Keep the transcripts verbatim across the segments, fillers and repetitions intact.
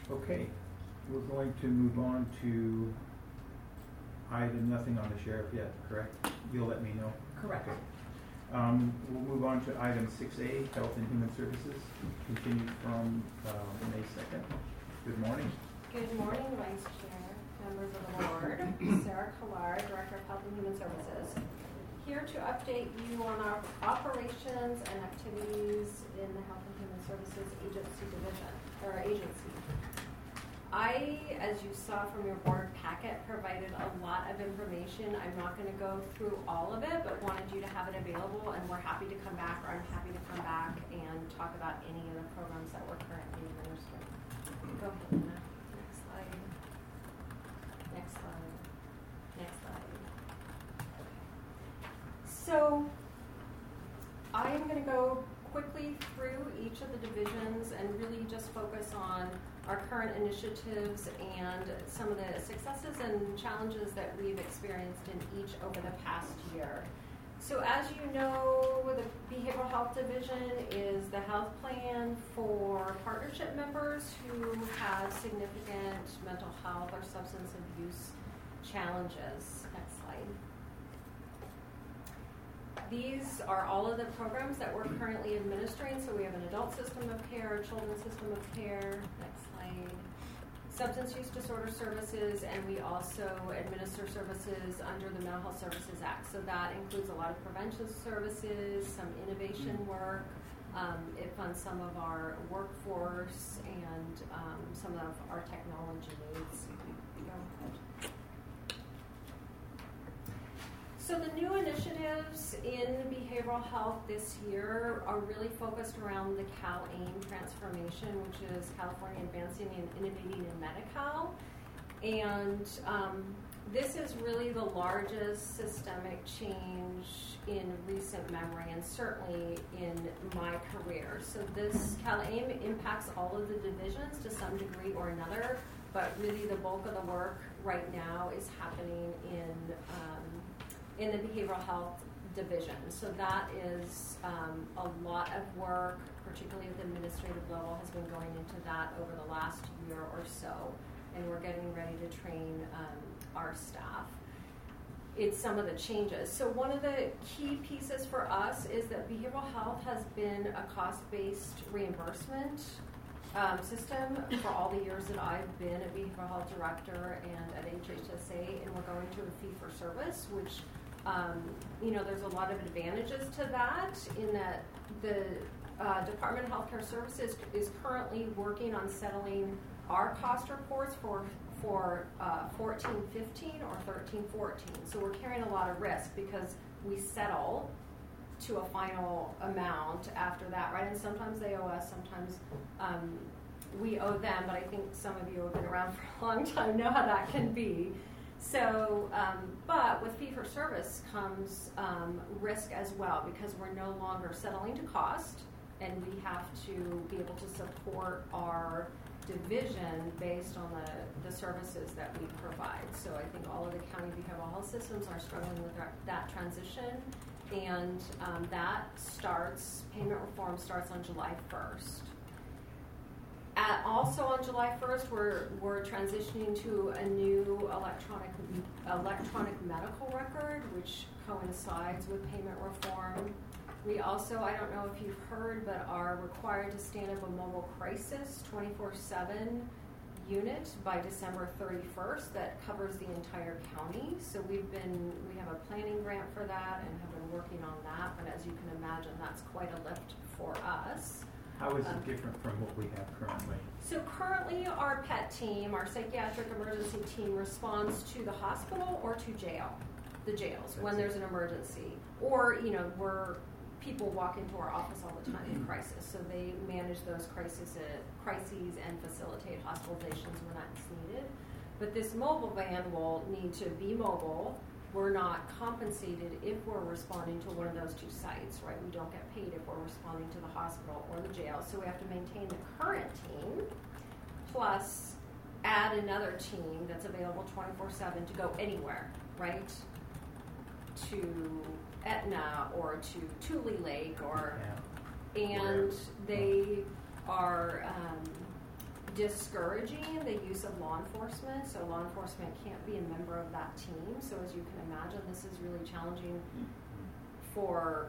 Okay, we're going to move on to item nothing on the sheriff yet, correct? You'll let me know? Correct. Okay. Um, we'll move on to item six A, Health and Human Services, continued from uh, May second. Good morning. Good morning, Vice Chair, members of the board. Sarah Killar, Director of Health and Human Services, here to update you on our operations and activities in the Health and Human Services Agency Division, or agency. I, as you saw from your board packet, provided a lot of information. I'm not going to go through all of it, but wanted you to have it available, and we're happy to come back, or I'm happy to come back and talk about any of the programs that we're currently administering. Go ahead, Anna. Next slide. Next slide. Next slide. So, I am going to go quickly through each of the divisions and really just focus on our current initiatives and some of the successes and challenges that we've experienced in each over the past year. So as you know, the Behavioral Health Division is the health plan for partnership members who have significant mental health or substance abuse challenges. Next slide. These are all of the programs that we're currently administering. So we have an adult system of care, a children's system of care. Next slide. Substance use disorder services, and we also administer services under the Mental Health Services Act. So that includes a lot of prevention services, some innovation work. Um, it funds some of our workforce and um, some of our technology needs. Go ahead. So the new initiatives in behavioral health this year are really focused around the CalAIM transformation, which is California Advancing and Innovating in Medi-Cal. And um, this is really the largest systemic change in recent memory, and certainly in my career. So this CalAIM impacts all of the divisions to some degree or another, but really the bulk of the work right now is happening in um, in the behavioral health division. So that is um, a lot of work, particularly at the administrative level, has been going into that over the last year or so, and we're getting ready to train um, our staff. It's some of the changes. So one of the key pieces for us is that behavioral health has been a cost-based reimbursement um, system for all the years that I've been a behavioral health director and at H H S A, and we're going to a fee-for-service, which Um, you know, there's a lot of advantages to that in that the uh, Department of Healthcare Services is currently working on settling our cost reports for for uh, fourteen fifteen or thirteen fourteen. So we're carrying a lot of risk because we settle to a final amount after that, right? And sometimes they owe us, sometimes um, we owe them, but I think some of you have been around for a long time know how that can be. So, um, but with fee-for-service comes um, risk as well, because we're no longer settling to cost, and we have to be able to support our division based on the, the services that we provide. So I think all of the county behavioral health systems are struggling with that, that transition, and um, that starts, payment reform starts on July first. At, also on July first, we're we're transitioning to a new electronic electronic medical record, which coincides with payment reform. We also, I don't know if you've heard, but are required to stand up a mobile crisis twenty-four seven unit by December thirty-first that covers the entire county. So we've been we have a planning grant for that and have been working on that. But as you can imagine, that's quite a lift for us. How is it um, different from what we have currently? So currently our PET team, our psychiatric emergency team, responds to the hospital or to jail, the jails, when there's an emergency. Or, you know, we're, people walk into our office all the time in crisis, so they manage those crises, crises and facilitate hospitalizations when that's needed. But this mobile van will need to be mobile. We're not compensated if we're responding to one of those two sites, right? We don't get paid if we're responding to the hospital or the jail. So we have to maintain the current team, plus add another team that's available twenty-four seven to go anywhere, right? To Etna or to Tule Lake or, yeah. and they are, um, discouraging the use of law enforcement, so law enforcement can't be a member of that team. So as you can imagine, this is really challenging for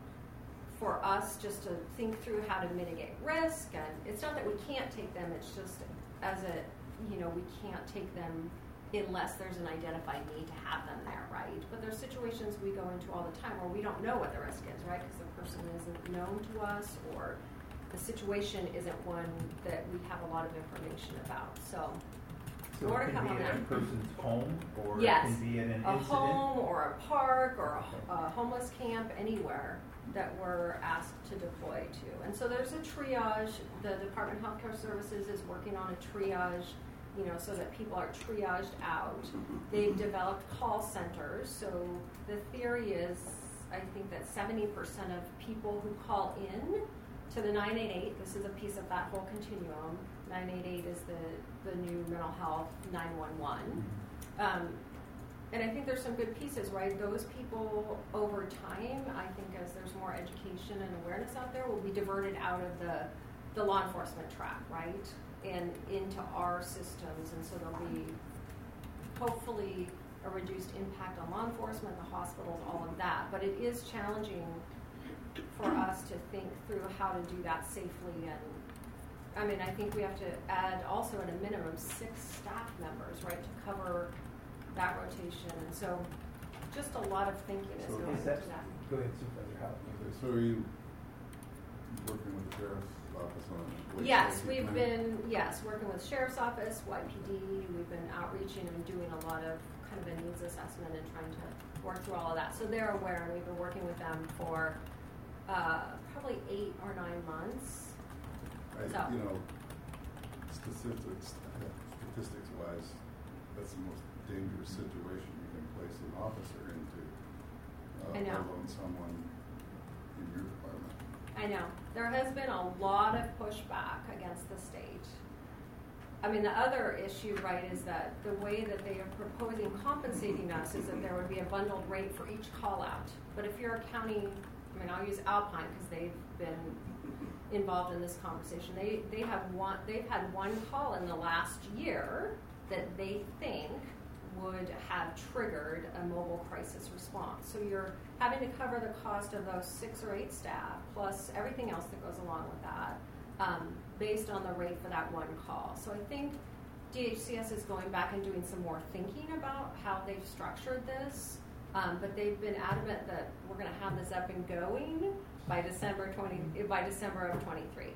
for us just to think through how to mitigate risk. And it's not that we can't take them, it's just as a, you know, we can't take them unless there's an identified need to have them there, right? But there's situations we go into all the time where we don't know what the risk is, right? Because the person isn't known to us, or the situation isn't one that we have a lot of information about. So, So more it to can come be on at a that. person's home, or Yes. it can be in an A incident. home or a park or a, a homeless camp, anywhere that we're asked to deploy to. And so there's a triage. The Department of Healthcare Services is working on a triage, you know, so that people are triaged out. They've developed call centers. So the theory is, I think that seventy percent of people who call in to the nine eight eight, this is a piece of that whole continuum. nine eight eight is the, the new mental health nine one one. Um, and I think there's some good pieces, right? Those people over time, I think as there's more education and awareness out there, will be diverted out of the, the law enforcement track, right? And into our systems. And so there'll be hopefully a reduced impact on law enforcement, the hospitals, all of that. But it is challenging for us to think through how to do that safely. And I mean, I think we have to add also at a minimum six staff members, right, to cover that rotation. And so just a lot of thinking is So going is into that- that. Go ahead, Supervisor Howell. Okay, so are you working with the sheriff's office on? what Yes, safety we've plan? been, yes, working with Sheriff's Office, Y P D, we've been outreaching and doing a lot of kind of a needs assessment and trying to work through all of that. So they're aware, and we've been working with them for uh, probably eight or nine months. I, So- you know, statistics, statistics wise, that's the most dangerous situation you can place an officer into. Uh, I know. Let alone someone in your department. I know. There has been a lot of pushback against the state. I mean, the other issue, right, is that the way that they are proposing compensating us is that there would be a bundled rate for each call out. But if you're a county, I mean, I'll use Alpine because they've been involved in this conversation. They they have one they've had one call in the last year that they think would have triggered a mobile crisis response. So you're having to cover the cost of those six or eight staff plus everything else that goes along with that, um, based on the rate for that one call. So I think D H C S is going back and doing some more thinking about how they've structured this, um, but they've been adamant that we're going to have this up and going by December twenty by December of twenty-three.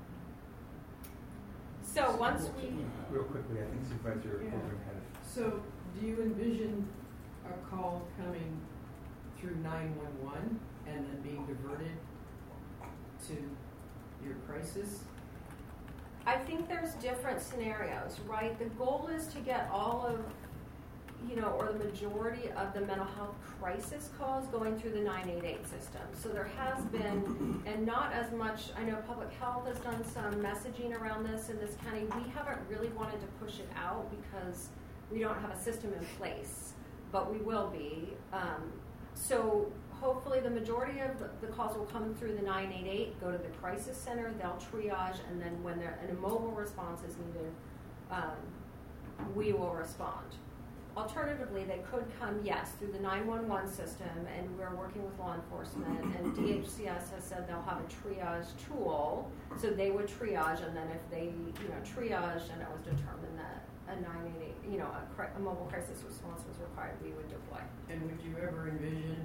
So once we Real quickly, I think Supervisor Yeah. Corbin had a So, do you envision a call coming through nine one one and then being diverted to your crisis? I think there's different scenarios, right? The goal is to get all of, you know, or the majority of the mental health crisis calls going through the nine eight eight system. So there has been, and not as much, I know public health has done some messaging around this in this county. We haven't really wanted to push it out because we don't have a system in place, but we will be. Um, so hopefully the majority of the, the calls will come through the nine eight eight, go to the crisis center, they'll triage, and then when there, an immobile response is needed, um, we will respond. Alternatively, they could come, yes, through the nine one one system, and we're working with law enforcement, and D H C S has said they'll have a triage tool, so they would triage, and then if they, you know, triage and it was determined that a nine eight eight, you know, a, cri- a mobile crisis response was required, we would deploy. And would you ever envision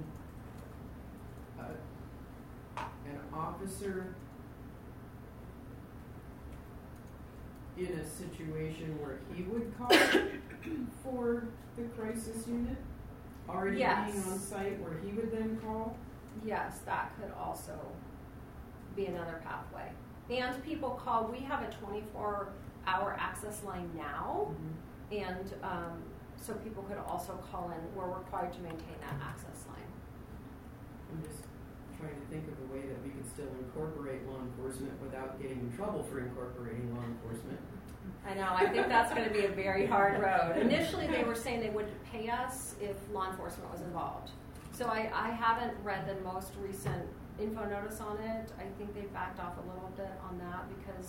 uh, an officer in a situation where he would call for the crisis unit? Already Yes. being on site where he would then call? Yes, that could also be another pathway. And people call, we have a twenty-four hour access line now, and um, so people could also call in. We're required to maintain that access line. I'm just trying to think of a way that we could still incorporate law enforcement without getting in trouble for incorporating law enforcement. I know, I think that's going to be a very hard road. Initially, they were saying they wouldn't pay us if law enforcement was involved. So I, I haven't read the most recent info notice on it. I think they backed off a little bit on that because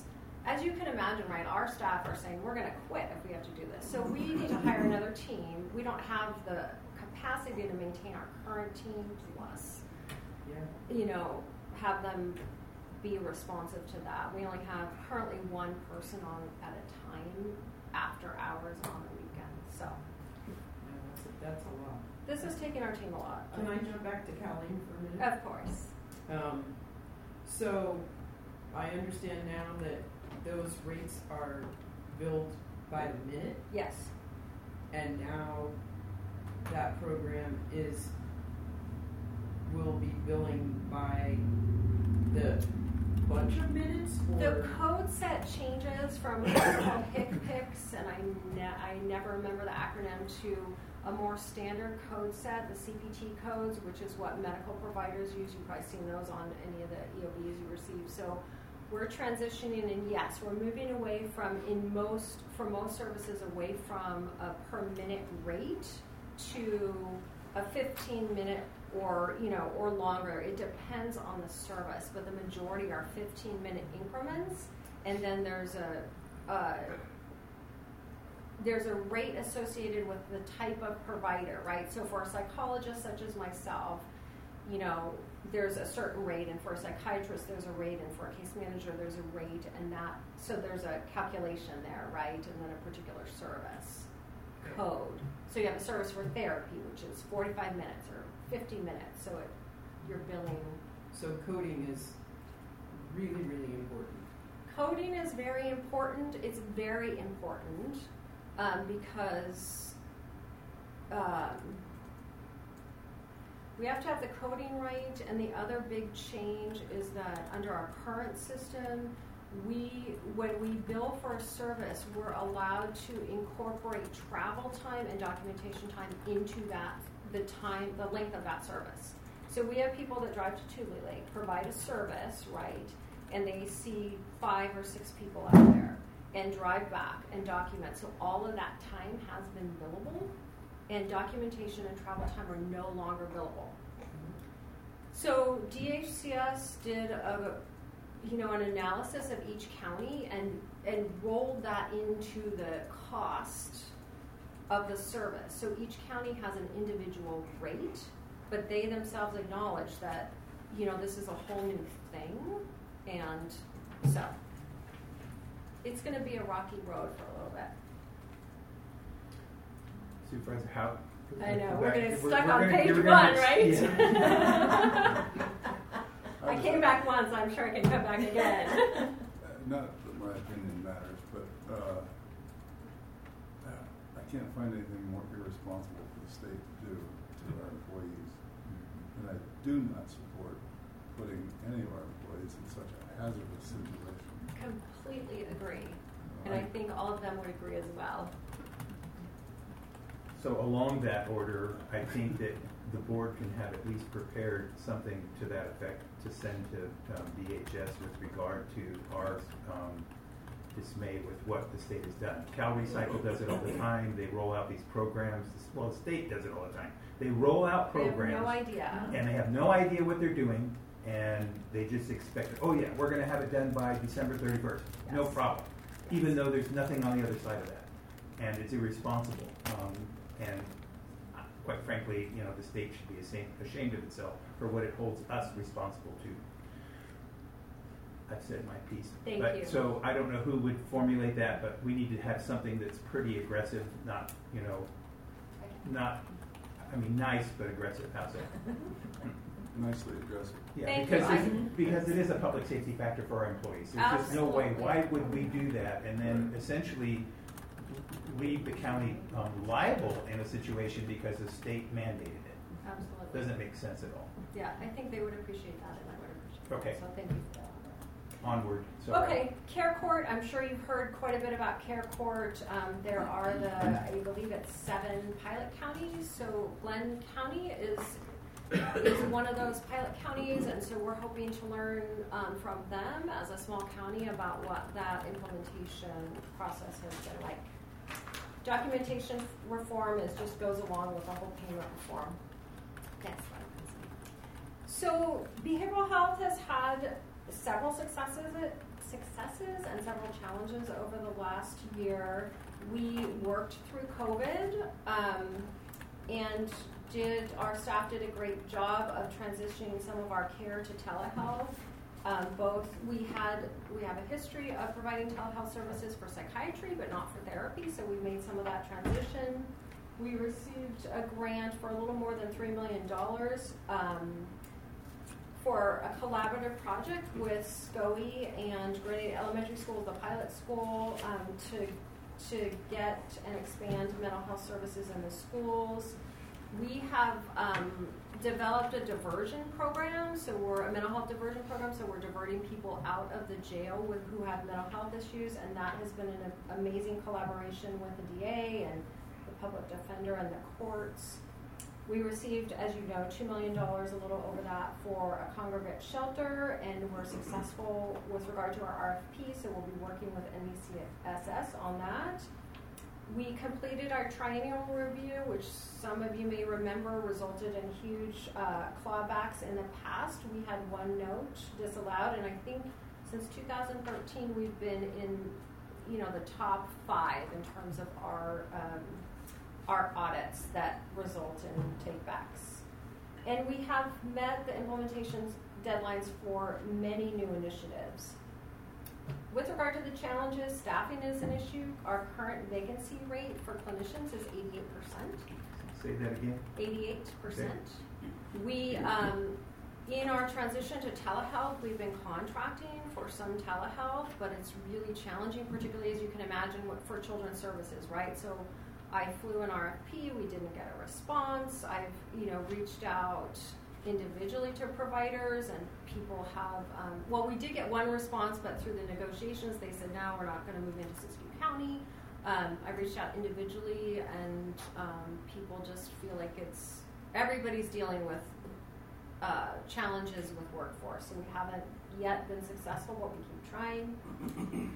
as you can imagine, right, our staff are saying we're going to quit if we have to do this. So we need to hire another team. We don't have the capacity to maintain our current team plus, Yeah. you know, have them be responsive to that. We only have currently one person on at a time after hours on the weekend. So Yeah, that's, a, that's a lot. this is taking our team a lot. Can I jump back to Colleen for a minute? Of course. Um, so I understand now that those rates are billed by the minute, Yes. and now that program is will be billing by the bunch of minutes, or The code set changes from what's called HICPICS, and I, ne- I never remember the acronym, to a more standard code set, the C P T codes, which is what medical providers use. You've probably seen those on any of the E O Bs you receive. So we're transitioning, and yes, we're moving away from, in most, for most services, away from a per minute rate to a fifteen minute or, you know, or longer. It depends on the service, but the majority are fifteen minute increments, and then there's a, uh, there's a rate associated with the type of provider, right? So for a psychologist such as myself, you know, there's a certain rate, and for a psychiatrist there's a rate, and for a case manager there's a rate, and that, so there's a calculation there, right? And then a particular service code. So you have a service for therapy, which is forty-five minutes or fifty minutes, so it, you're billing. so coding is really, really important. Coding is very important. It's very important um, because um, we have to have the coding right, and the other big change is that under our current system, we, when we bill for a service, we're allowed to incorporate travel time and documentation time into that, the time, the length of that service. So we have people that drive to Tule Lake, provide a service, right, and they see five or six people out there and drive back and document. So all of that time has been billable, and documentation and travel time are no longer billable. So D H C S did a, you know, an analysis of each county and and rolled that into the cost of the service. So each county has an individual rate, but they themselves acknowledge that, you know, this is a whole new thing, and so it's going to be a rocky road for a little bit. Supervisor, how? I know, go we're back- going to we're- stuck we're on gonna- page we're one, gonna- right? yeah. I came back once, I'm sure I can come back again. Uh, Not that my opinion matters, but uh, I can't find anything more irresponsible for the state to do to our employees. And I do not support putting any of our employees in such a hazardous situation. Completely agree. And I think all of them would agree as well. So along that order, I think that the board can have at least prepared something to that effect to send to um, D H S with regard to our um, dismay with what the state has done. Cal Recycle does it all the time. They roll out these programs. Well, the state does it all the time. They roll out They have programs. no idea. And they have no idea what they're doing, and they just expect, oh yeah, we're going to have it done by December thirty-first. No Yes. problem. Even though there's nothing on the other side of that. And it's irresponsible. Um, and quite frankly, you know, the state should be ashamed, ashamed of itself for what it holds us responsible to. I've said my piece. Thank but, you. So I don't know who would formulate that, but we need to have something that's pretty aggressive, not, you know, not, I mean, nice, but aggressive. How's that? Nicely aggressive. Yeah, Thank because you. it's, because it is a public safety factor for our employees. There's just no way. Absolutely. Why would we do that and then essentially leave the county um, liable in a situation because the state mandated it? Absolutely. Doesn't make sense at all. Yeah, I think they would appreciate that, and I would appreciate Okay. that. So thank you for that. Onward. So Okay, Care Court, I'm sure you've heard quite a bit about Care Court. Um, there are the, I believe it's seven pilot counties. So Glenn County is is one of those pilot counties, and so we're hoping to learn um, from them as a small county about what that implementation process has been like. Documentation reform is just goes along with the whole payment reform. Next slide, please. So behavioral health has had several successes, it successes and several challenges over the last year. We worked through COVID um, and did our staff did a great job of transitioning some of our care to telehealth. Um, both we had we have a history of providing telehealth services for psychiatry, but not for therapy. So we made some of that transition. We received a grant for a little more than three million dollars um, for a collaborative project with SCOE and Grenada Elementary School, the pilot school, um, to to get and expand mental health services in the schools. We have um, developed a diversion program, so we're a mental health diversion program, so we're diverting people out of the jail with who have mental health issues, and that has been an amazing collaboration with the D A and the public defender and the courts. We received, as you know, two million dollars, a little over that, for a congregate shelter, and we're successful with regard to our R F P, so we'll be working with N B C S S on that. We completed our triennial review, which some of you may remember resulted in huge uh, clawbacks in the past. We had one note disallowed, and I think since two thousand thirteen we've been in, you know, the top five in terms of our um, our audits that result in takebacks. And we have met the implementation deadlines for many new initiatives. With regard to the challenges, staffing is an issue. Our current vacancy rate for clinicians is eighty-eight percent. Say that again. eighty-eight percent. Okay. We, um, in our transition to telehealth, we've been contracting for some telehealth, but it's really challenging, particularly as you can imagine, for children's services, right? So I flew an R F P, we didn't get a response. I've, you know, reached out individually to providers, and people have, um, well, we did get one response, but through the negotiations, they said, no, we're not going to move into Siskiyou County. Um, I reached out individually, and um, people just feel like it's, everybody's dealing with uh, challenges with workforce, and we haven't yet been successful, but we keep trying.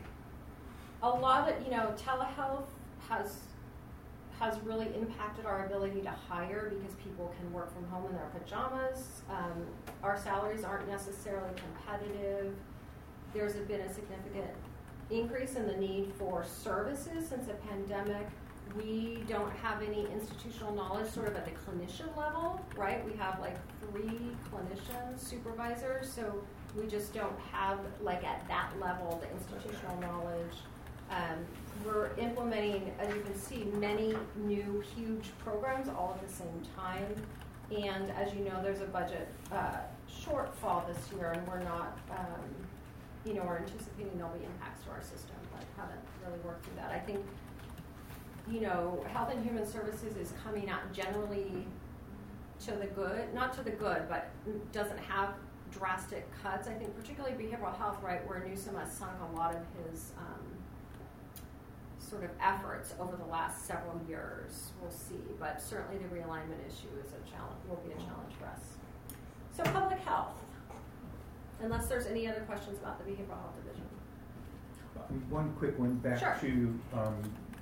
A lot of, you know, telehealth has has really impacted our ability to hire because people can work from home in their pajamas. Um, our salaries aren't necessarily competitive. There's been a significant increase in the need for services since the pandemic. We don't have any institutional knowledge sort of at the clinician level, right? We have like three clinician supervisors, so we just don't have, like at that level, the institutional knowledge. Um, we're implementing, as you can see, many new huge programs all at the same time. And as you know, there's a budget uh, shortfall this year, and we're not, um, you know, we're anticipating there'll be impacts to our system, but haven't really worked through that. I think, you know, Health and Human Services is coming out generally to the good, not to the good, but doesn't have drastic cuts. I think particularly behavioral health, right, where Newsom has sunk a lot of his um, sort of efforts over the last several years. We'll see, but certainly the realignment issue is a challenge, will be a challenge for us. So public health, unless there's any other questions about the behavioral health division. Um, one quick one back sure. to um,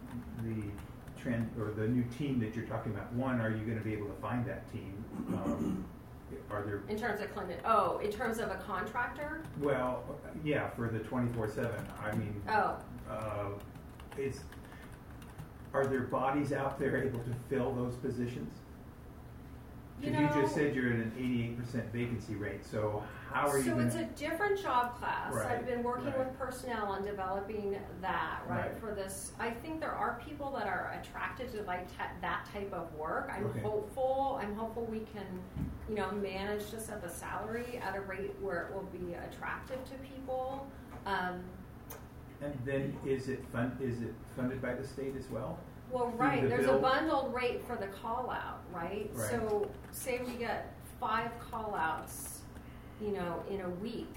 the trend or the new team that you're talking about. One, are you going to be able to find that team? Um, are there in terms of clinic? Oh, in terms of a contractor? Well, yeah, for the twenty-four seven. I mean, oh. Uh, Is, are there bodies out there able to fill those positions? Because you, you just said you're at an eighty-eight percent vacancy rate, so how are you So gonna... it's a different job class. Right, I've been working right. with personnel on developing that, right, Right. for this. I think there are people that are attracted to like t- that type of work. I'm Okay. hopeful. I'm hopeful we can, you know, manage to set the salary at a rate where it will be attractive to people. Um, And then is it fund, is it funded by the state as well? Well, Through right. the There's bill? a bundled rate for the call out, right? Right. So say we get five call outs, you know, in a week.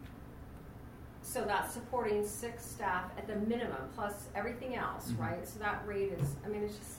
So that's supporting six staff at the minimum plus everything else, Mm-hmm. right? So that rate is, I mean, it's just.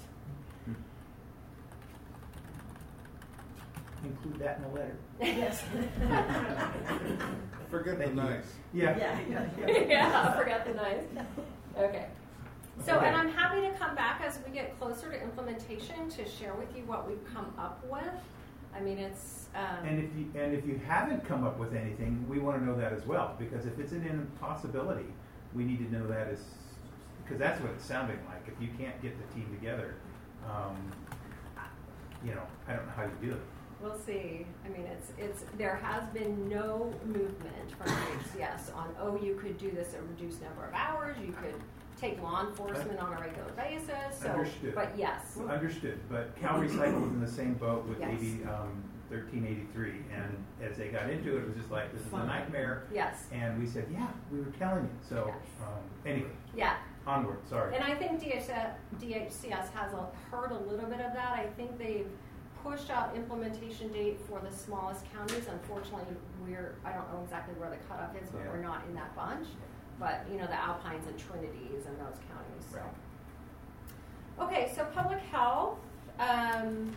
Include that in the letter. Yes. Forget the Thank you. nice. Yeah. Yeah, yeah, yeah. Yeah, forget the nice. Okay. So, Okay. and I'm happy to come back as we get closer to implementation to share with you what we've come up with. I mean, it's, um. And if you, and if you haven't come up with anything, we want to know that as well, because if it's an impossibility, we need to know that as, because that's what it's sounding like. If you can't get the team together, um, you know, I don't know how you do it. We'll see. I mean, it's, it's, there has been no movement from H C S on, oh, you could do this at a reduced number of hours, you could take law enforcement on a regular basis, so, Understood. but yes. Understood, but Cal Recycle was in the same boat with Yes. eighty, um, thirteen eighty-three, and as they got into it, it was just like, this is a Fun. nightmare. Yes, And we said, yeah, we were telling you. So, Yes. um, anyway, yeah. onward, sorry. And I think D H C S has a, heard a little bit of that. I think they've pushed out implementation date for the smallest counties. Unfortunately, we're, I don't know exactly where the cutoff is, but Yeah. we're not in that bunch. But, you know, the Alpines and Trinities and those counties, so. Right. Okay, so public health, um,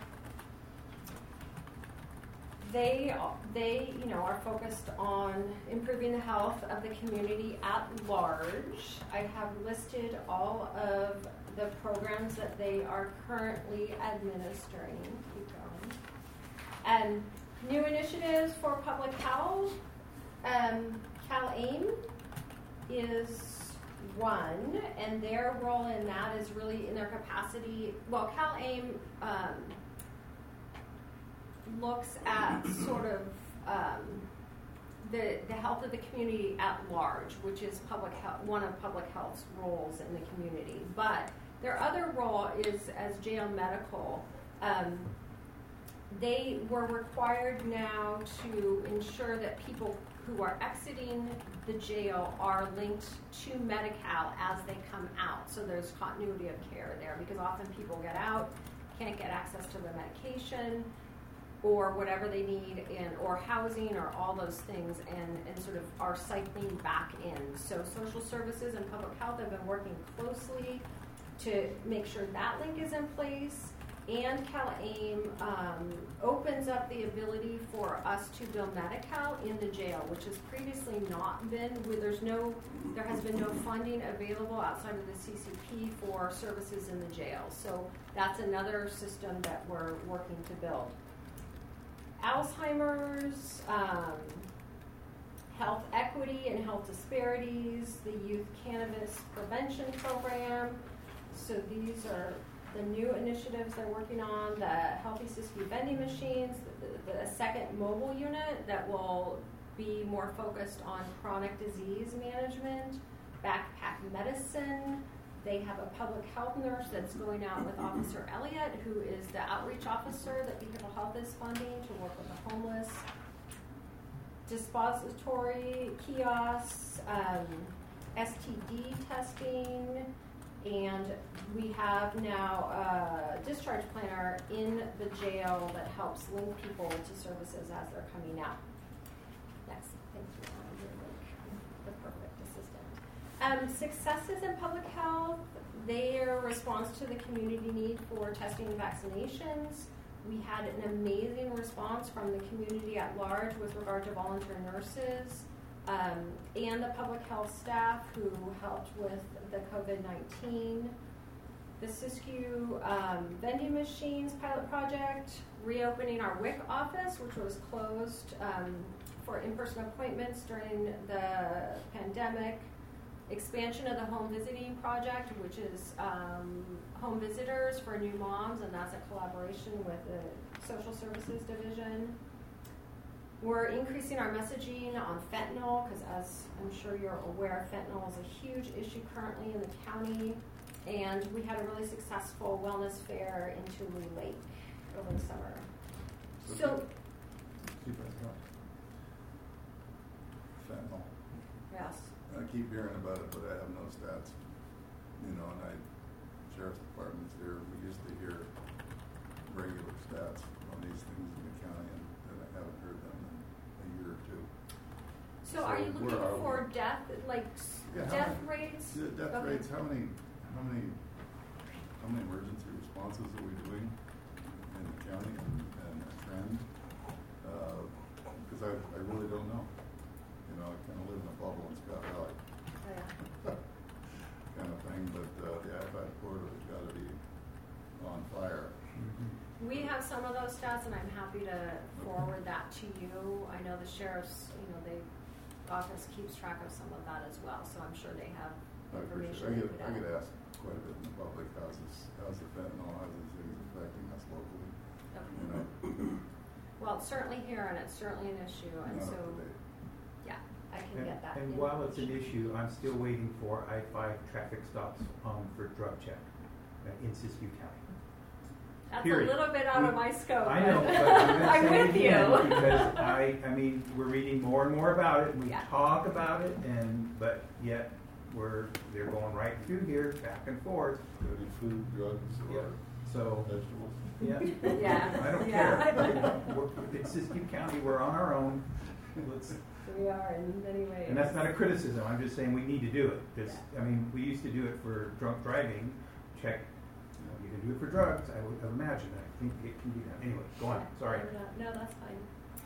they, they, you know, are focused on improving the health of the community at large. I have listed all of the programs that they are currently administering. Keep going. And new initiatives for public health, um, CalAIM is one, and their role in that is really in their capacity. Well, CalAIM um, looks at sort of um, the the health of the community at large, which is public health, one of public health's roles in the community. But their other role is as jail medical. Um, they were required now to ensure that people who are exiting the jail are linked to Medi-Cal as they come out. So there's continuity of care there, because often people get out, can't get access to their medication or whatever they need, and or housing or all those things, and, and sort of are cycling back in. So social services and public health have been working closely to make sure that link is in place. And CalAIM um, opens up the ability for us to bill Medi-Cal in the jail, which has previously not been. There's no, there has been no funding available outside of the C C P for services in the jail. So that's another system that we're working to build. Alzheimer's, um, health equity and health disparities, the youth cannabis prevention program. So these are the new initiatives they're working on, the Healthy Siskiyou vending machines, the, the second mobile unit that will be more focused on chronic disease management, backpack medicine. They have a public health nurse that's going out with Officer Elliott, who is the outreach officer that behavioral health is funding to work with the homeless. Dispository kiosks, um, S T D testing, and we have now a discharge planner in the jail that helps link people to services as they're coming out. Next, thank you. You're like the perfect assistant. Um, successes in public health, their response to the community need for testing and vaccinations. We had an amazing response from the community at large with regard to volunteer nurses. Um, and the public health staff who helped with the COVID nineteen. The Siskiyou um, vending machines pilot project, reopening our W I C office, which was closed um, for in-person appointments during the pandemic. Expansion of the home visiting project, which is um, home visitors for new moms, and that's a collaboration with the Social Services Division. We're increasing our messaging on fentanyl, because as I'm sure you're aware, fentanyl is a huge issue currently in the county. And we had a really successful wellness fair in Tulu Lake over the summer. So, So, keep it going. Fentanyl. yes. I keep hearing about it, but I have no stats. You know, and I, sheriff's department's here, we used to hear regular stats on these things in the county, and, and I haven't heard them in a year or two. So, are you So looking where are for we? death, like s- Yeah, how death many- rates? Yeah, death Okay. rates, how many, how many, how many emergency responses are we doing in the county, and, and a trend? Uh, cause I, I really don't know. You know, I kinda live in a bubble in Scott Valley. Oh, yeah. kind of thing, but uh, the I F A C corridor has got to be on fire. Mhm. We have some of those stats, and I'm happy to forward that to you. I know the sheriff's, you know, they office keeps track of some of that as well, so I'm sure they have I appreciate information. it. I get, they I put get out. asked quite a bit in the public, how's this, how's the fentanyl, how's these things affecting us locally? Okay. You know, Well, it's certainly here, and it's certainly an issue, and not so, up to date. yeah, I can And, get that. and while it's an information. issue, I'm still waiting for I five traffic stops, um, for drug check uh, in Siskiyou County. That's period. a little bit out of We- my scope. I know, but but I'm gonna I'm say it with again you. because I, I mean, we're reading more and more about it, and we Yeah. talk about it, and, but yet, we're, they're going right through here, back and forth, Any food, drugs, Yeah. or so, vegetables? yeah. Yeah. I don't Yeah. care. We're, it's Siskiyou County, we're on our own, let's, We are in many ways. and that's not a criticism, I'm just saying we need to do it, because, Yeah. I mean, we used to do it for drunk driving, check, you know, you can do it for drugs, I would imagine, I think it can be done, anyway, go on, sorry. No, no, that's fine.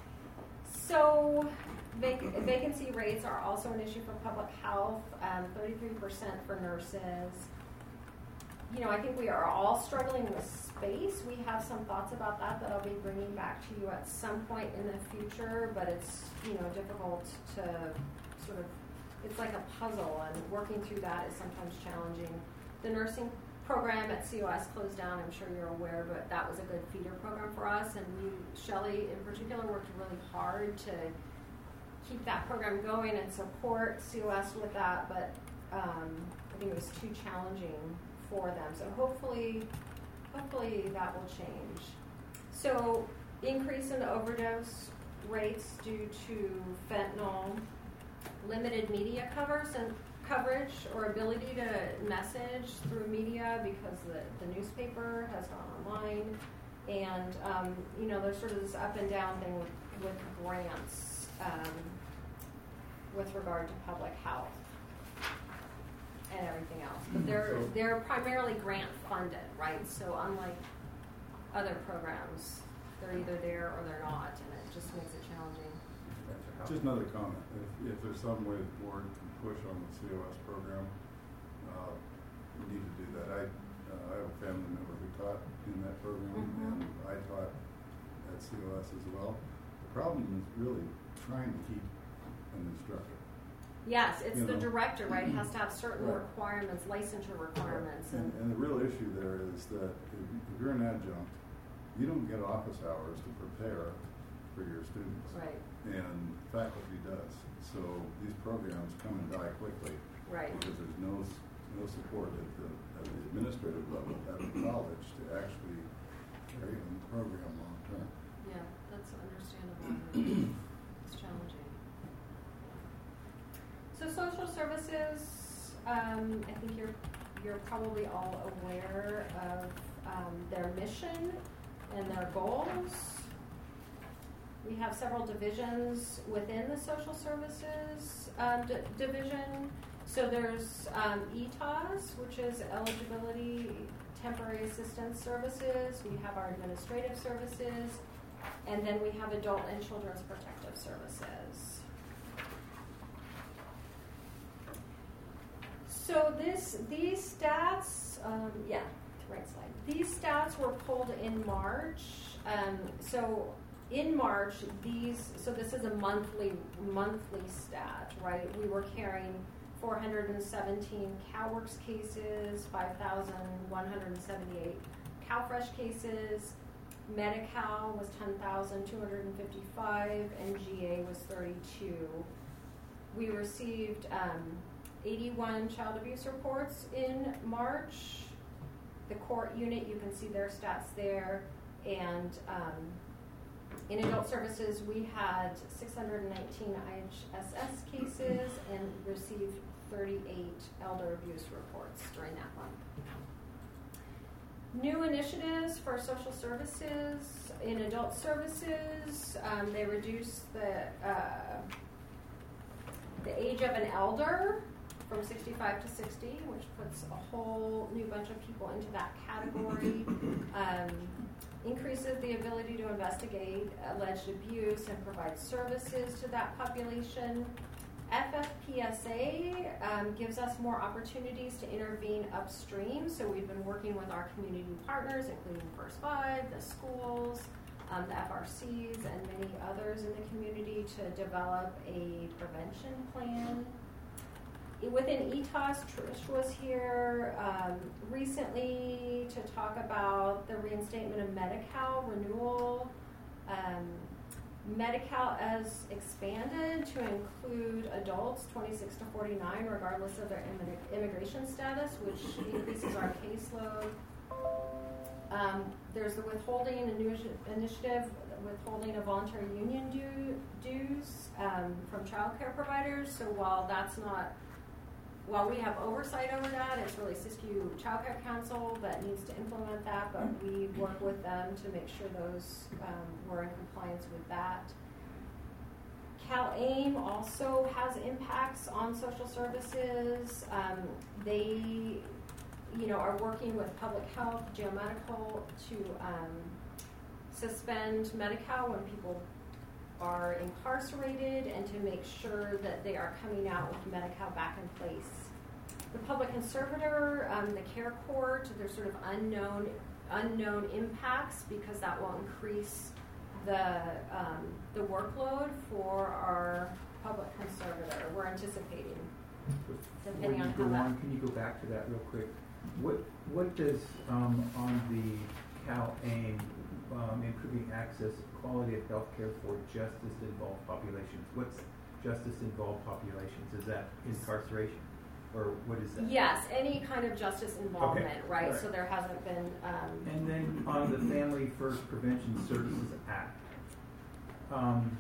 So, vac- vacancy rates are also an issue for public health, um, thirty-three percent for nurses. You know, I think we are all struggling with space. We have some thoughts about that that I'll be bringing back to you at some point in the future, but it's, you know, difficult to sort of, it's like a puzzle, and working through that is sometimes challenging. The nursing program at C O S closed down, I'm sure you're aware, but that was a good feeder program for us, and we, Shelley in particular, worked really hard to keep that program going and support C O S with that, but um, I think it was too challenging for them. So hopefully, hopefully that will change. So increase in overdose rates due to fentanyl, limited media covers and coverage or ability to message through media because the, the newspaper has gone online, and um, you know, there's sort of this up and down thing with, with grants um, with regard to public health and everything else. But they're So- they're primarily grant funded, right? So unlike other programs, they're either there or they're not, and it just makes it challenging. Just another comment, if, if there's some way the board can push on the C O S program, uh, we need to do that. I, uh, I have a family member who taught in that program, Mhm. and I taught at C O S as well. The problem is really trying to keep an instructor. Yes, it's You the know. director, right? It has to have certain Right. requirements, licensure requirements, And, and and the real issue there is that if, if you're an adjunct, you don't get office hours to prepare for your students. right, And faculty does. So these programs come and die quickly right. because there's no, s- no support at the, at the administrative level at the college to actually carry on the program long term. Yeah, that's understandable. It's challenging. So social services, um, I think you're you're probably all aware of um, their mission and their goals. We have several divisions within the social services um, d- division. So there's um, E T A S, which is eligibility temporary assistance services. We have our administrative services, and then we have adult and children's protective services. So this, these stats, um, yeah, right slide. These stats were pulled in March. Um, so in March, these, so this is a monthly, monthly stat, right? We were carrying four hundred seventeen CalWorks cases, five thousand one hundred seventy-eight CalFresh cases. Medi-Cal was ten thousand two hundred fifty-five, and G A was thirty-two. We received um, eighty-one child abuse reports in March. The court unit, you can see their stats there. And um, in adult services, we had six hundred nineteen I H S S cases and received thirty-eight elder abuse reports during that month. New initiatives for social services. In adult services, um, they reduced the uh, the age of an elder from sixty-five to sixty, which puts a whole new bunch of people into that category. Um, increases the ability to investigate alleged abuse and provide services to that population. F F P S A um, gives us more opportunities to intervene upstream. So we've been working with our community partners, including First Five, the schools, um, the F R Cs, and many others in the community to develop a prevention plan. Within E T A S, Trish was here um, recently to talk about the reinstatement of Medi-Cal renewal. Um, Medi-Cal has expanded to include adults twenty-six to forty-nine, regardless of their immig- immigration status, which increases our caseload. Um, there's the withholding a new initiative, withholding of voluntary union due, dues um, from child care providers. So while that's not, while we have oversight over that, it's really Siskiyou Child Care Council that needs to implement that, but we work with them to make sure those um, were in compliance with that. CalAIM also has impacts on social services. Um, they, you know, are working with public health, geomedical to um, suspend Medi-Cal when people are incarcerated and to make sure that they are coming out with Medi-Cal back in place. The public conservator, um, the care court, there's sort of unknown unknown impacts because that will increase the um, the workload for our public conservator. We're anticipating, depending on how Before you go that. on, can you go back to that real quick? What what does um, on the CalAIM um, improving access, quality of healthcare for justice-involved populations? What's justice-involved populations? Is that incarceration, or what is that? Yes, any kind of justice involvement, Okay. right? All right. So there hasn't been. Um, And then on the Family First Prevention Services Act, um,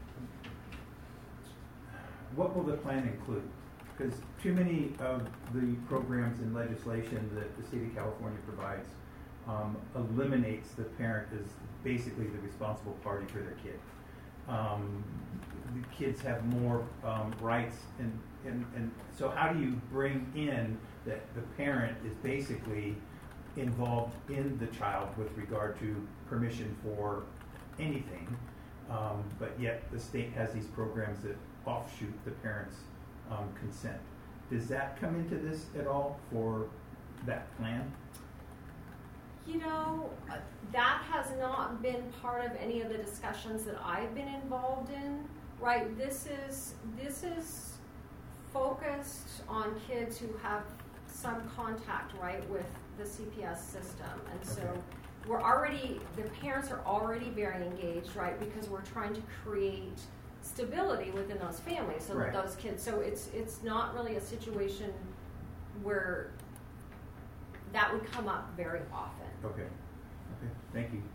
what will the plan include? Because too many of the programs and legislation that the state of California provides um, eliminates the parent as basically the responsible party for their kid. Um, the kids have more um, rights, and, and, and so how do you bring in that the parent is basically involved in the child with regard to permission for anything, um, but yet the state has these programs that offshoot the parents' um, consent. Does that come into this at all for that plan? You know, uh, that has not been part of any of the discussions that I've been involved in, right? This is this is focused on kids who have some contact, right, with the C P S system. And so Okay. we're already, the parents are already very engaged, right, because we're trying to create stability within those families so Right. that those kids, so it's it's not really a situation where that would come up very often. Okay. Okay. Thank you.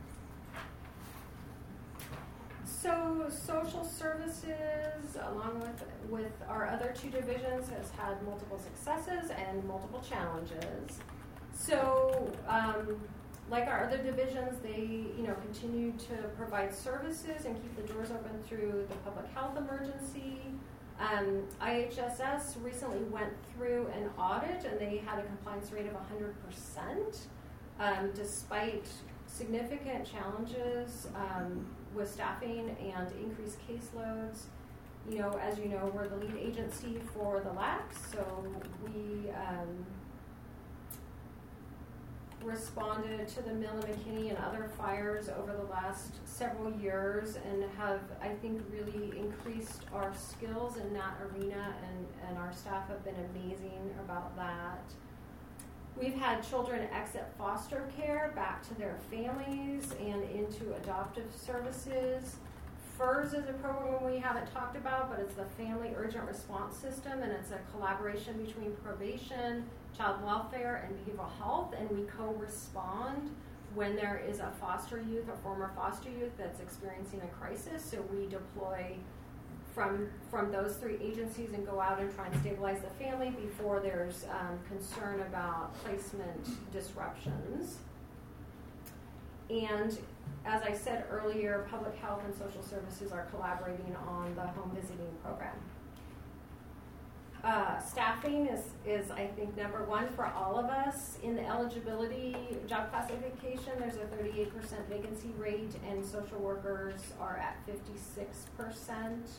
So social services, along with with our other two divisions, has had multiple successes and multiple challenges. So, um, like our other divisions, they you know continue to provide services and keep the doors open through the public health emergency. Um, I H S S recently went through an audit, and they had a compliance rate of one hundred percent, um, despite significant challenges um, with staffing and increased caseloads. You know, as you know, we're the lead agency for the L A C, so we um, responded to the Mill and McKinney and other fires over the last several years and have, I think, really increased our skills in that arena, and, and our staff have been amazing about that. We've had children exit foster care back to their families and into adoptive services. FERS is a program we haven't talked about, but it's the Family Urgent Response System, and it's a collaboration between probation, child welfare, and behavioral health, and we co-respond when there is a foster youth or former foster youth that's experiencing a crisis. So we deploy from from those three agencies and go out and try and stabilize the family before there's um, concern about placement disruptions. And as I said earlier, public health and social services are collaborating on the home visiting program. Uh, staffing is, is, I think, number one for all of us. In the eligibility job classification, there's a thirty-eight percent vacancy rate, and social workers are at fifty-six percent.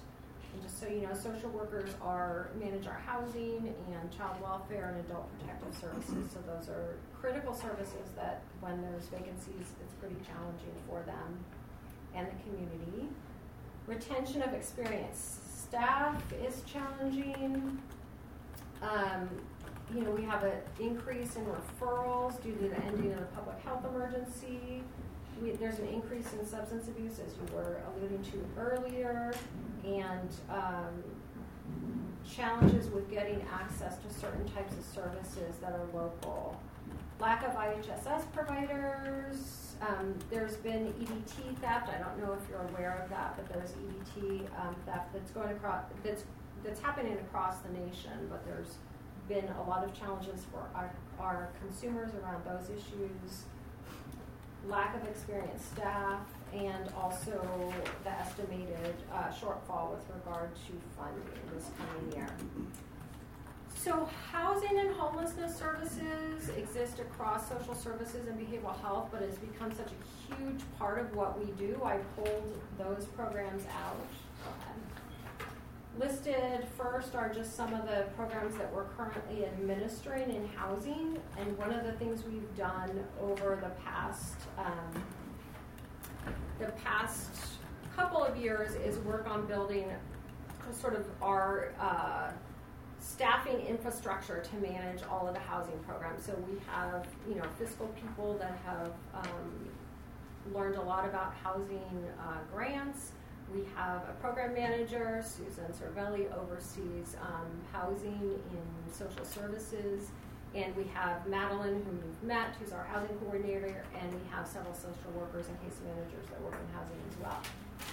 And just so you know, social workers are manage our housing and child welfare and adult protective services. So those are critical services that when there's vacancies, it's pretty challenging for them and the community. Retention of experienced staff is challenging. Um, you know, we have an increase in referrals due to the ending of the public health emergency. We, there's an increase in substance abuse, as you were alluding to earlier, and um, challenges with getting access to certain types of services that are local. Lack of I H S S providers. Um, there's been E D T theft. I don't know if you're aware of that, but there's E D T um, theft that's going across. That's that's happening across the nation. But there's been a lot of challenges for our, our consumers around those issues. Lack of experienced staff, and also the estimated uh, shortfall with regard to funding this coming year. So housing and homelessness services exist across social services and behavioral health, but it's become such a huge part of what we do. I pulled those programs out. Go ahead. Listed first are just some of the programs that we're currently administering in housing, and one of the things we've done over the past um, the past couple of years is work on building sort of our uh, staffing infrastructure to manage all of the housing programs. So we have, you know, fiscal people that have um, learned a lot about housing uh, grants. We have a program manager, Susan Cervelli, oversees um, housing in social services. And we have Madeline, whom you've met, who's our housing coordinator, and we have several social workers and case managers that work in housing as well.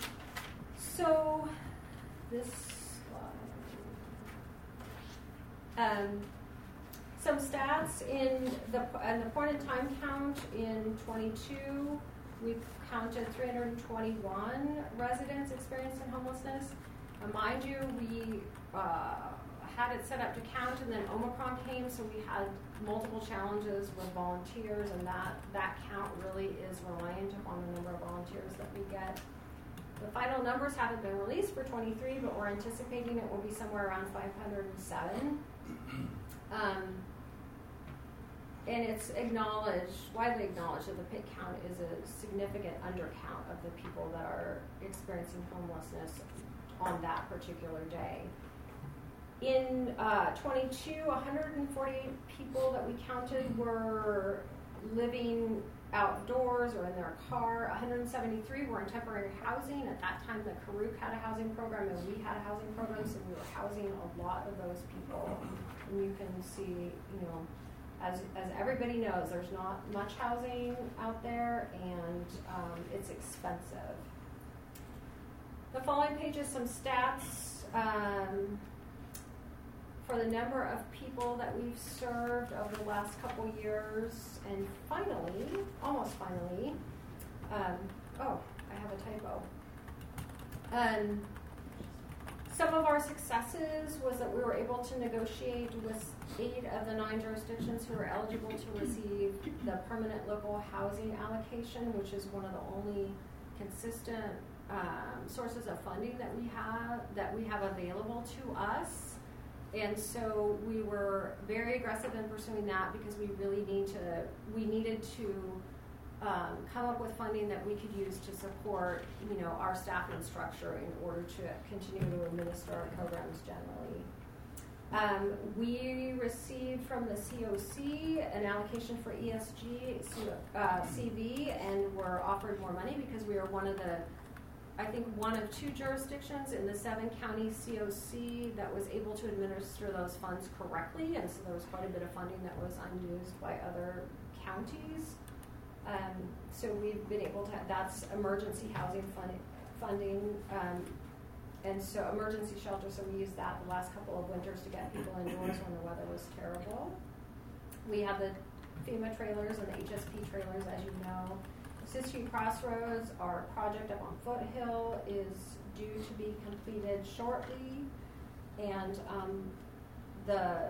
So this slide. Um, some stats in the, in the point in time count in twenty-two, we've counted three hundred twenty-one residents experiencing homelessness. Uh, mind you, we uh, had it set up to count, and then Omicron came, so we had multiple challenges with volunteers, and that, that count really is reliant upon the number of volunteers that we get. The final numbers haven't been released for twenty-three, but we're anticipating it will be somewhere around five hundred seven. Um, and it's acknowledged, widely acknowledged, that the pit count is a significant undercount of the people that are experiencing homelessness on that particular day. In uh, twenty-two, one hundred forty-eight people that we counted were living outdoors or in their car. one hundred seventy-three were in temporary housing. At that time, the Karuk had a housing program, and we had a housing program, so we were housing a lot of those people. And you can see, you know, as as everybody knows, there's not much housing out there, and um, it's expensive. The following page is some stats. Um, for the number of people that we've served over the last couple years. And finally, almost finally, um, oh, I have a typo. Um, some of our successes was that we were able to negotiate with eight of the nine jurisdictions who are eligible to receive the permanent local housing allocation, which is one of the only consistent um, sources of funding that we have that we have available to us. And so we were very aggressive in pursuing that because we really need to, we needed to um, come up with funding that we could use to support, you know, our staffing structure in order to continue to administer our programs generally. Um, we received from the C O C an allocation for E S G uh, C V, and were offered more money because we are one of the, I think, one of two jurisdictions in the seven county C O C that was able to administer those funds correctly, and so there was quite a bit of funding that was unused by other counties. Um, so we've been able to, that's emergency housing fund, funding, um, and so emergency shelter, so we used that the last couple of winters to get people indoors when the weather was terrible. We have the FEMA trailers and the H S P trailers, as you know. Siskiyou Crossroads, our project up on Foothill, is due to be completed shortly, and um, the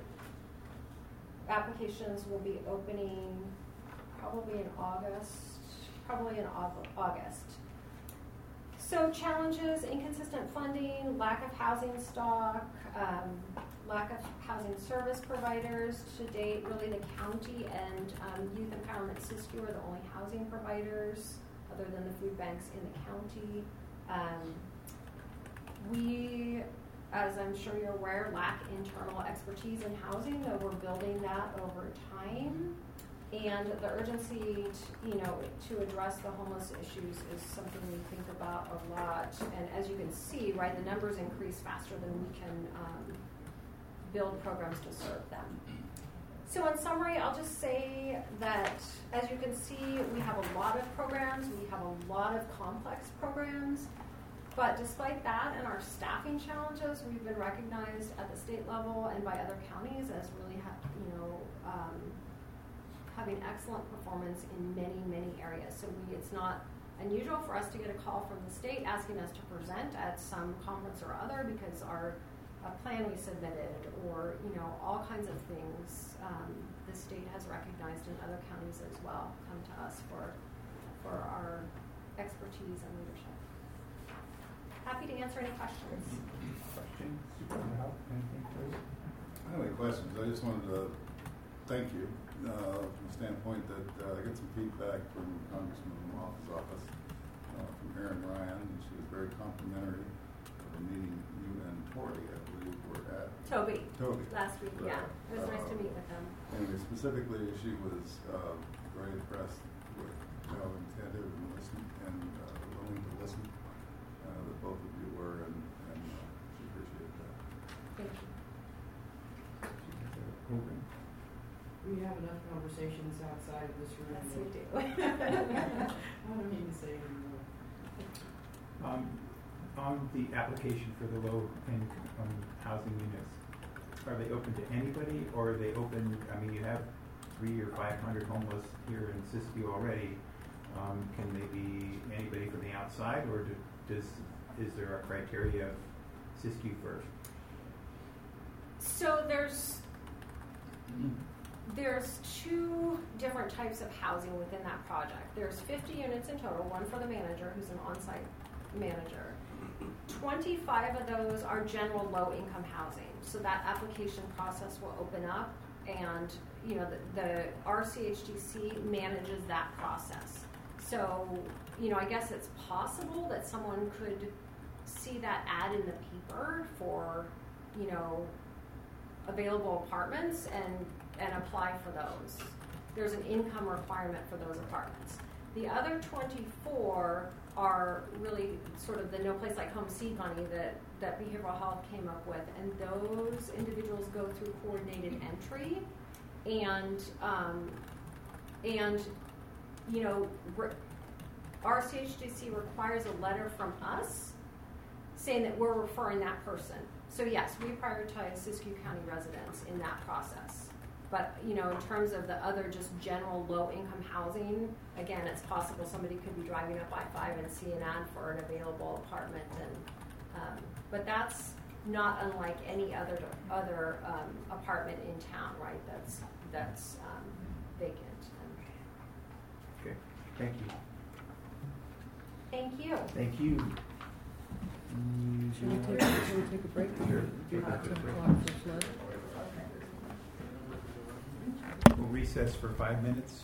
applications will be opening probably in August, probably in August. So challenges, inconsistent funding, lack of housing stock, um, lack of housing service providers. To date, really the county and um, Youth Empowerment Siskiyou are the only housing providers other than the food banks in the county. Um, we, as I'm sure you're aware, lack internal expertise in housing, though we're building that over time. And the urgency, to, you know, to address the homeless issues is something we think about a lot. And as you can see, right, the numbers increase faster than we can um, build programs to serve them. So in summary, I'll just say that, as you can see, we have a lot of programs. We have a lot of complex programs. But despite that and our staffing challenges, we've been recognized at the state level and by other counties as really, ha- you know, um, having excellent performance in many, many areas. So we, it's not unusual for us to get a call from the state asking us to present at some conference or other because our a plan we submitted or, you know, all kinds of things um, the state has recognized and other counties as well come to us for, for our expertise and leadership. Happy to answer any questions. Questions? Anything further? I don't have any questions. I just wanted to thank you uh, from the standpoint that uh, I got some feedback from Congressman Moff's office uh, from Erin Ryan, and she was very complimentary of the meeting you and Tori, I believe, were at. Toby. Toby. Last week, Right. yeah. It was uh, nice to meet with them. Anyway, specifically, she was uh, very impressed with how attentive and listen and uh, willing to listen uh, that both of you were, and, and uh, she appreciated that. Thank you. Hogan. We have enough conversations outside of this room. Yes, we do. I don't need to say anymore. Um, on the application for the low income housing units, are they open to anybody, or are they open? I mean, you have three or five hundred homeless here in Siskiyou already. Um, can they be anybody from the outside, or do, does is there a criteria of Siskiyou first? So there's there's two different types of housing within that project. There's fifty units in total, one for the manager, who's an on-site manager. twenty-five of those are general low-income housing. So that application process will open up, and you know the, the R C H D C manages that process. So you know, I guess it's possible that someone could see that ad in the paper for you know available apartments and and apply for those. There's an income requirement for those apartments. The other twenty-four are really sort of the No Place Like Home seed money that, that behavioral health came up with, and those individuals go through coordinated entry, and um, and you know re- R C H D C requires a letter from us saying that we're referring that person. So yes, we prioritize Siskiyou County residents in that process. But, you know, in terms of the other just general low-income housing, again, it's possible somebody could be driving up I five and see an ad for an available apartment. And, um, but that's not unlike any other other um, apartment in town, right? That's that's um, vacant. Okay, thank you. Thank you. Thank you. Should we take, should we take a break? Sure. Do about ten o'clock for flood? We'll recess for five minutes.